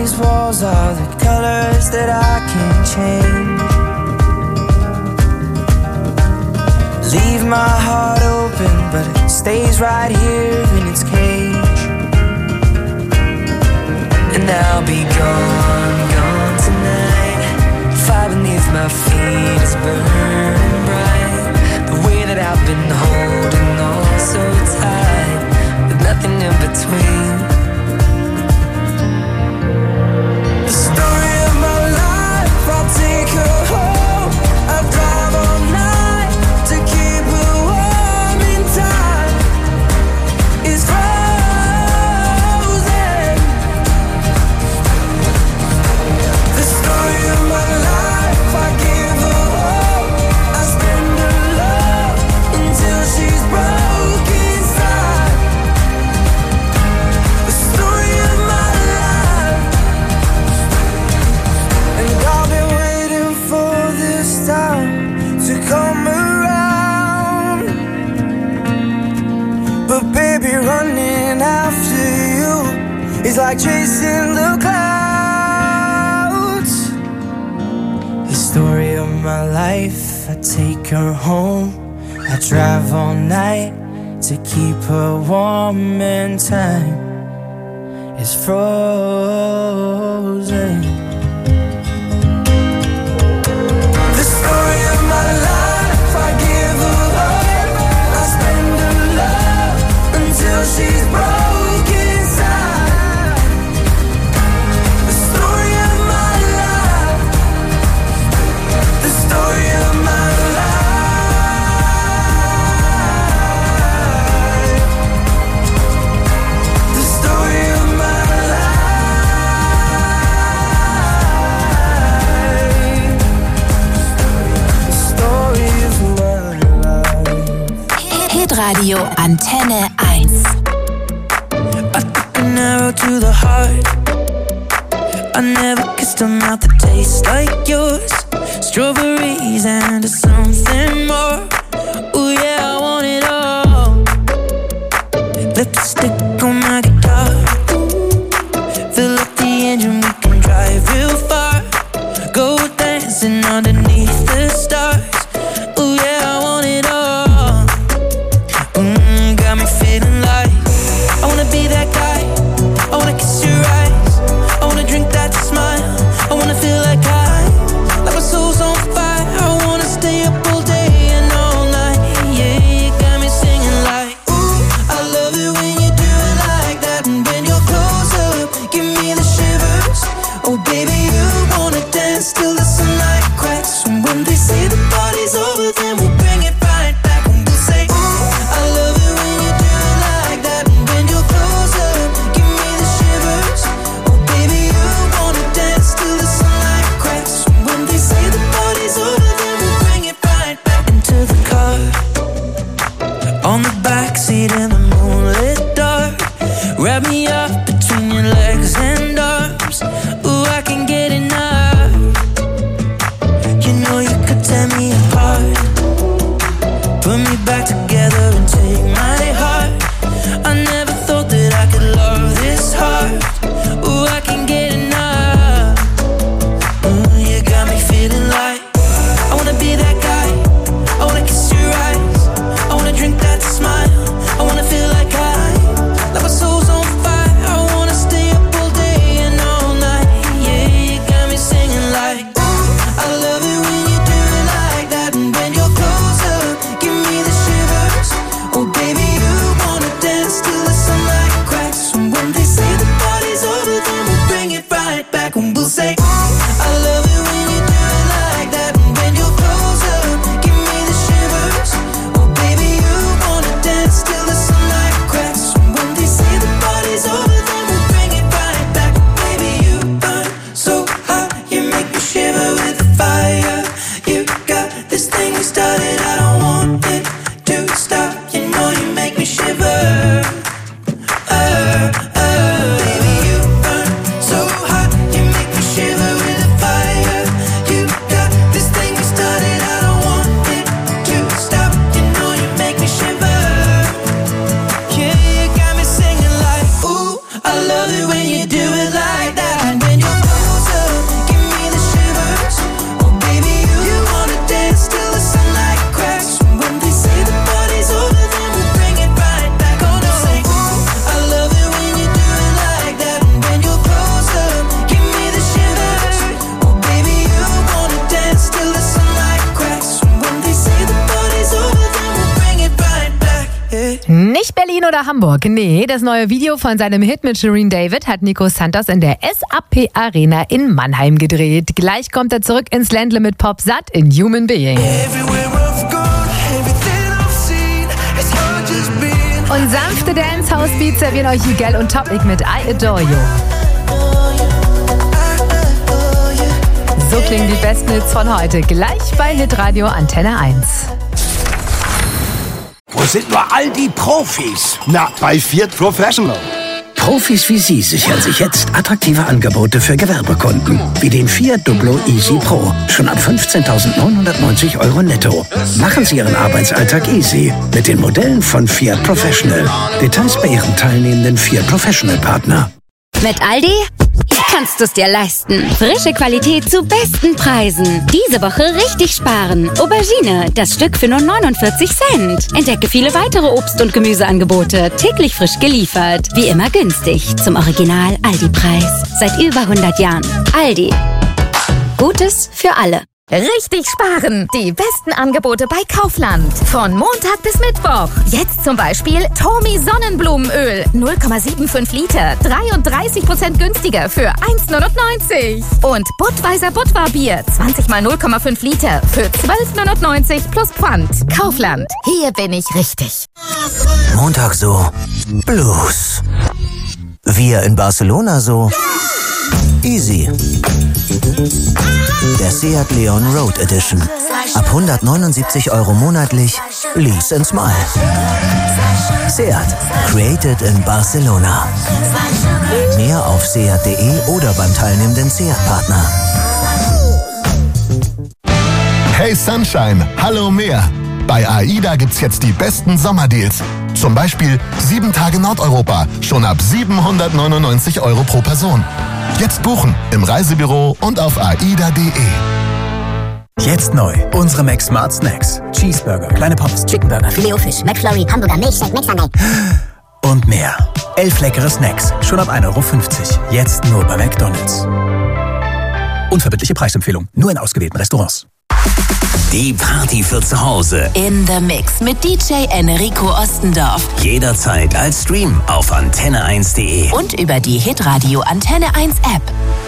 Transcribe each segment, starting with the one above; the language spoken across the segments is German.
these walls are the colors that I can't change. Leave my heart open, but it stays right here in its cage. And I'll be gone, gone tonight. Fire beneath my feet is burning bright. The way that I've been holding on so tight, with nothing in between. The story of my life, I'll take her home. I'll drive all night to keep her warm in time. It's frozen. The story of my life, I give her hope. I spend her love until she's broke inside. The story of my life. And I've been waiting for this time to come around. But baby, running after you is like chasing the clouds. The story of my life, I take her home. I drive all night to keep her warm and time is frozen. The story of my life, I give her hope. I spend her love until she's broke inside. The story of my life. The story of my life. The story of my life. Story of my life. Hitradio Antenne 1. I took an arrow to the heart. I never kissed a mouth that tastes like yours. Strawberries and something more. Ooh yeah, I want it all. Lipstick on my guitar. Fill up the engine, we can drive real far. Go dancing underneath the stars. Ooh yeah, I want it all. Got me feeling like I wanna be that guy. I wanna kiss your eyes. I wanna drink that smile. I wanna feel like my soul's on fire. I wanna stay up all day and all oder Hamburg? Nee, das neue Video von seinem Hit mit Shireen David hat Nico Santos in der SAP Arena in Mannheim gedreht. Gleich kommt er zurück ins Ländle mit Pop Satt in Human Being. Und sanfte Dance-House-Beats servieren euch Higel und Topic mit I Adore You. So klingen die besten Hits von heute. Gleich bei Hitradio Antenne 1. Wo sind nur all die Profis? Na, bei Fiat Professional. Profis wie Sie sichern sich jetzt attraktive Angebote für Gewerbekunden, wie den Fiat Duplo Easy Pro, schon ab 15.990 € netto. Machen Sie Ihren Arbeitsalltag easy mit den Modellen von Fiat Professional. Details bei Ihrem teilnehmenden Fiat Professional Partner. Mit Aldi kannst du es dir leisten. Frische Qualität zu besten Preisen. Diese Woche richtig sparen. Aubergine, das Stück für nur 49 Cent. Entdecke viele weitere Obst- und Gemüseangebote. Täglich frisch geliefert. Wie immer günstig. Zum Original Aldi-Preis. Seit über 100 Jahren. Aldi. Gutes für alle. Richtig sparen! Die besten Angebote bei Kaufland. Von Montag bis Mittwoch. Jetzt zum Beispiel Tomi Sonnenblumenöl. 0,75 Liter. 33% günstiger für 1,99 €. Und Budweiser Budvar-Bier. 20 mal 0,5 Liter für 12,99 € plus Pfand. Kaufland. Hier bin ich richtig. Montag so Blues. Wir in Barcelona so easy. Der Seat Leon Road Edition. Ab 179 € monatlich. Lease and Smile. Seat. Created in Barcelona. Mehr auf seat.de oder beim teilnehmenden Seat-Partner. Hey Sunshine, hallo Meer. Bei AIDA gibt's jetzt die besten Sommerdeals. Zum Beispiel 7 Tage Nordeuropa, schon ab 799 € pro Person. Jetzt buchen im Reisebüro und auf aida.de. Jetzt neu. Unsere Mac Smart Snacks. Cheeseburger, kleine Pommes, Chickenburger, Filet-O-Fish, McFlurry, Hamburger Milchshake, Mixanday. Und mehr. 11 leckere Snacks. Schon ab 1,50 €. Jetzt nur bei McDonald's. Unverbindliche Preisempfehlung. Nur in ausgewählten Restaurants. Die Party für zu Hause. In the Mix mit DJ Enrico Ostendorf. Jederzeit als Stream auf antenne1.de. Und über die Hitradio Antenne 1 App.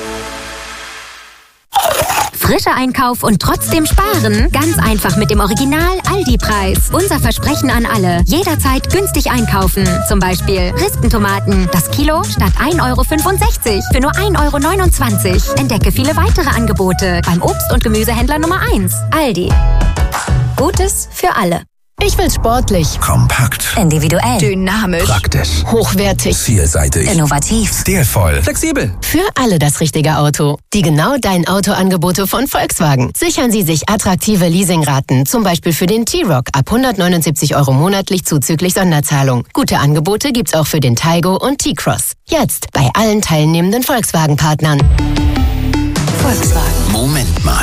Frischer Einkauf und trotzdem sparen? Ganz einfach mit dem Original Aldi-Preis. Unser Versprechen an alle. Jederzeit günstig einkaufen. Zum Beispiel Rispentomaten. Das Kilo statt 1,65 € für nur 1,29 €. Entdecke viele weitere Angebote beim Obst- und Gemüsehändler Nummer 1. Aldi. Gutes für alle. Ich will sportlich, kompakt, individuell, dynamisch, praktisch, hochwertig, vielseitig, innovativ, stilvoll, flexibel. Für alle das richtige Auto. Die genau dein Autoangebote von Volkswagen. Sichern Sie sich attraktive Leasingraten, zum Beispiel für den T-Roc ab 179 € monatlich zuzüglich Sonderzahlung. Gute Angebote gibt's auch für den Taigo und T-Cross. Jetzt bei allen teilnehmenden Volkswagen-Partnern. Volkswagen. Moment mal.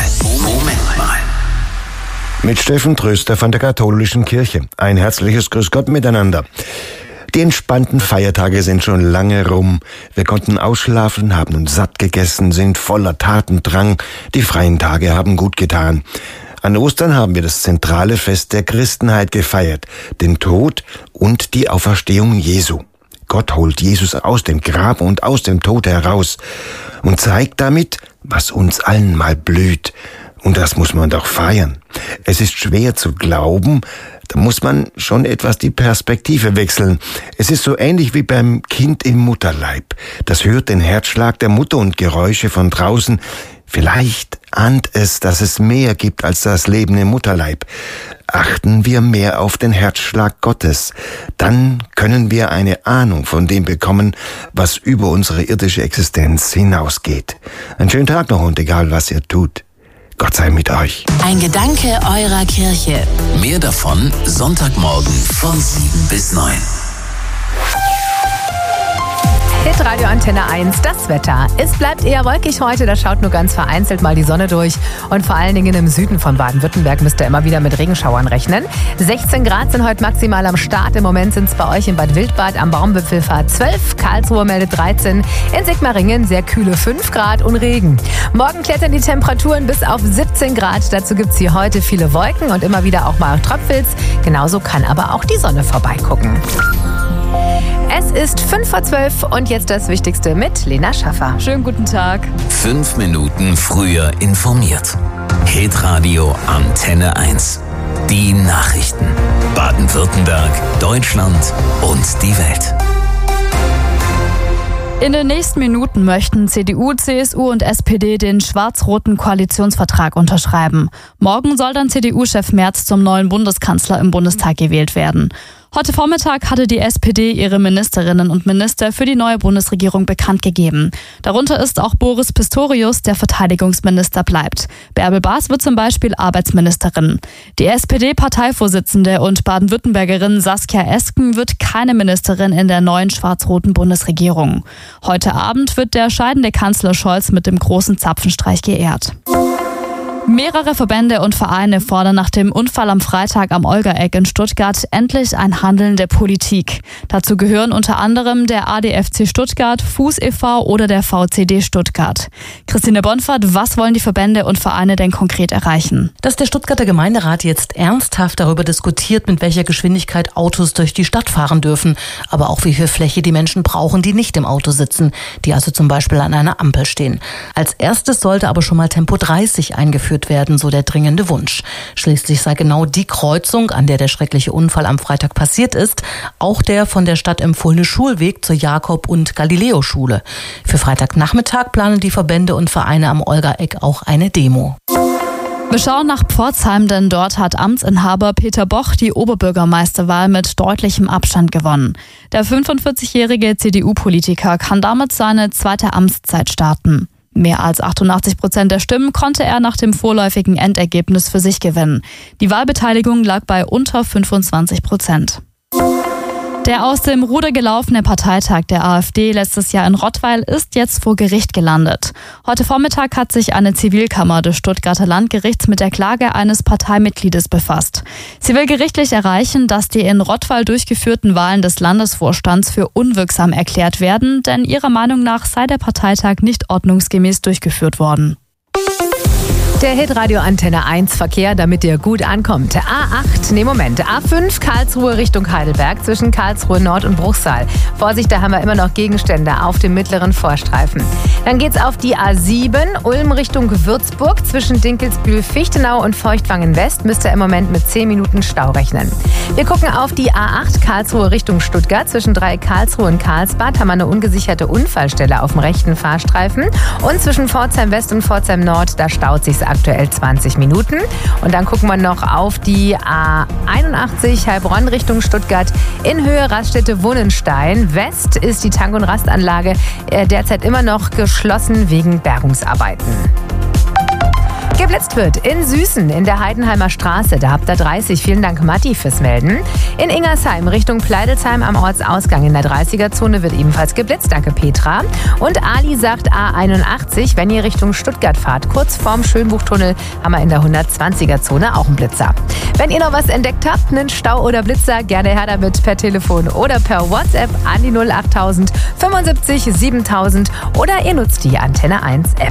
Mit Steffen Tröster von der Katholischen Kirche. Ein herzliches Grüß Gott miteinander. Die entspannten Feiertage sind schon lange rum. Wir konnten ausschlafen, haben uns satt gegessen, sind voller Tatendrang. Die freien Tage haben gut getan. An Ostern haben wir das zentrale Fest der Christenheit gefeiert, den Tod und die Auferstehung Jesu. Gott holt Jesus aus dem Grab und aus dem Tod heraus und zeigt damit, was uns allen mal blüht. Und das muss man doch feiern. Es ist schwer zu glauben, da muss man schon etwas die Perspektive wechseln. Es ist so ähnlich wie beim Kind im Mutterleib. Das hört den Herzschlag der Mutter und Geräusche von draußen. Vielleicht ahnt es, dass es mehr gibt als das Leben im Mutterleib. Achten wir mehr auf den Herzschlag Gottes. Dann können wir eine Ahnung von dem bekommen, was über unsere irdische Existenz hinausgeht. Einen schönen Tag noch und egal was ihr tut. Gott sei mit euch. Ein Gedanke eurer Kirche. Mehr davon Sonntagmorgen von 7 bis 9. Hitradio Antenne 1, das Wetter. Es bleibt eher wolkig heute, da schaut nur ganz vereinzelt mal die Sonne durch. Und vor allen Dingen im Süden von Baden-Württemberg müsst ihr immer wieder mit Regenschauern rechnen. 16 Grad sind heute maximal am Start. Im Moment sind es bei euch in Bad Wildbad am Baumwipfelfahrt 12. Karlsruhe meldet 13. In Sigmaringen sehr kühle 5 Grad und Regen. Morgen klettern die Temperaturen bis auf 17 Grad. Dazu gibt es hier heute viele Wolken und immer wieder auch mal Tröpfels. Genauso kann aber auch die Sonne vorbeigucken. Es ist 11:05 und jetzt das Wichtigste mit Lena Schaffer. Schönen guten Tag. 5 Minuten früher informiert. Hitradio Antenne 1. Die Nachrichten. Baden-Württemberg, Deutschland und die Welt. In den nächsten Minuten möchten CDU, CSU und SPD den schwarz-roten Koalitionsvertrag unterschreiben. Morgen soll dann CDU-Chef Merz zum neuen Bundeskanzler im Bundestag gewählt werden. Heute Vormittag hatte die SPD ihre Ministerinnen und Minister für die neue Bundesregierung bekannt gegeben. Darunter ist auch Boris Pistorius, der Verteidigungsminister bleibt. Bärbel Baas wird zum Beispiel Arbeitsministerin. Die SPD-Parteivorsitzende und Baden-Württembergerin Saskia Esken wird keine Ministerin in der neuen schwarz-roten Bundesregierung. Heute Abend wird der scheidende Kanzler Scholz mit dem großen Zapfenstreich geehrt. Mehrere Verbände und Vereine fordern nach dem Unfall am Freitag am Olga-Eck in Stuttgart endlich ein Handeln der Politik. Dazu gehören unter anderem der ADFC Stuttgart, Fuß e.V. oder der VCD Stuttgart. Christine Bonfert, was wollen die Verbände und Vereine denn konkret erreichen? Dass der Stuttgarter Gemeinderat jetzt ernsthaft darüber diskutiert, mit welcher Geschwindigkeit Autos durch die Stadt fahren dürfen, aber auch wie viel Fläche die Menschen brauchen, die nicht im Auto sitzen, die also zum Beispiel an einer Ampel stehen. Als erstes sollte aber schon mal Tempo 30 eingeführt werden, so der dringende Wunsch. Schließlich sei genau die Kreuzung, an der der schreckliche Unfall am Freitag passiert ist, auch der von der Stadt empfohlene Schulweg zur Jakob- und Galileo-Schule. Für Freitagnachmittag planen die Verbände und Vereine am Olga-Eck auch eine Demo. Wir schauen nach Pforzheim, denn dort hat Amtsinhaber Peter Boch die Oberbürgermeisterwahl mit deutlichem Abstand gewonnen. Der 45-jährige CDU-Politiker kann damit seine zweite Amtszeit starten. Mehr als 88% der Stimmen konnte er nach dem vorläufigen Endergebnis für sich gewinnen. Die Wahlbeteiligung lag bei unter 25%. Der aus dem Ruder gelaufene Parteitag der AfD letztes Jahr in Rottweil ist jetzt vor Gericht gelandet. Heute Vormittag hat sich eine Zivilkammer des Stuttgarter Landgerichts mit der Klage eines Parteimitgliedes befasst. Sie will gerichtlich erreichen, dass die in Rottweil durchgeführten Wahlen des Landesvorstands für unwirksam erklärt werden, denn ihrer Meinung nach sei der Parteitag nicht ordnungsgemäß durchgeführt worden. Der Hitradio Antenne 1 Verkehr, damit ihr gut ankommt. A5 Karlsruhe Richtung Heidelberg zwischen Karlsruhe Nord und Bruchsal. Vorsicht, da haben wir immer noch Gegenstände auf dem mittleren Vorstreifen. Dann geht's auf die A7 Ulm Richtung Würzburg zwischen Dinkelsbühl-Fichtenau und Feuchtwangen West. Müsst ihr im Moment mit 10 Minuten Stau rechnen. Wir gucken auf die A8 Karlsruhe Richtung Stuttgart zwischen Dreieck Karlsruhe und Karlsbad. Haben wir eine ungesicherte Unfallstelle auf dem rechten Fahrstreifen. Und zwischen Pforzheim West und Pforzheim Nord, da staut sich's aktuell 20 Minuten. Und dann gucken wir noch auf die A81 Heilbronn Richtung Stuttgart in Höhe Raststätte-Wunnenstein. West ist die Tank- und Rastanlage derzeit immer noch geschlossen wegen Bergungsarbeiten. Geblitzt wird in Süßen in der Heidenheimer Straße. Da habt ihr 30. Vielen Dank, Matti, fürs Melden. In Ingersheim Richtung Pleidelsheim am Ortsausgang in der 30er-Zone wird ebenfalls geblitzt. Danke, Petra. Und Ali sagt A81, wenn ihr Richtung Stuttgart fahrt, kurz vorm Schönbuchtunnel, haben wir in der 120er-Zone auch einen Blitzer. Wenn ihr noch was entdeckt habt, einen Stau oder Blitzer, gerne her damit per Telefon oder per WhatsApp an die 08000 75 7000 oder ihr nutzt die Antenne 1 App.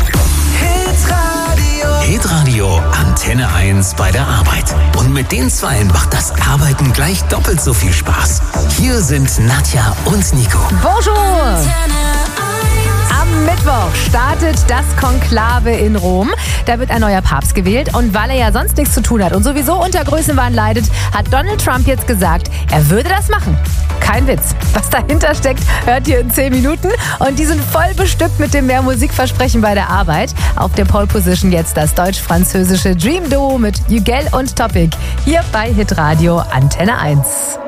Hitradio Antenne 1 bei der Arbeit. Und mit den Zweien macht das Arbeiten gleich doppelt so viel Spaß. Hier sind Nadja und Nico. Bonjour! Am Mittwoch startet das Konklave in Rom. Da wird ein neuer Papst gewählt. Und weil er ja sonst nichts zu tun hat und sowieso unter Größenwahn leidet, hat Donald Trump jetzt gesagt, er würde das machen. Kein Witz. Was dahinter steckt, hört ihr in 10 Minuten. Und die sind voll bestückt mit dem mehr Musikversprechen bei der Arbeit. Auf der Pole Position jetzt das deutsch-französische Dream Duo mit Hugel und Topic. Hier bei Hitradio Antenne 1.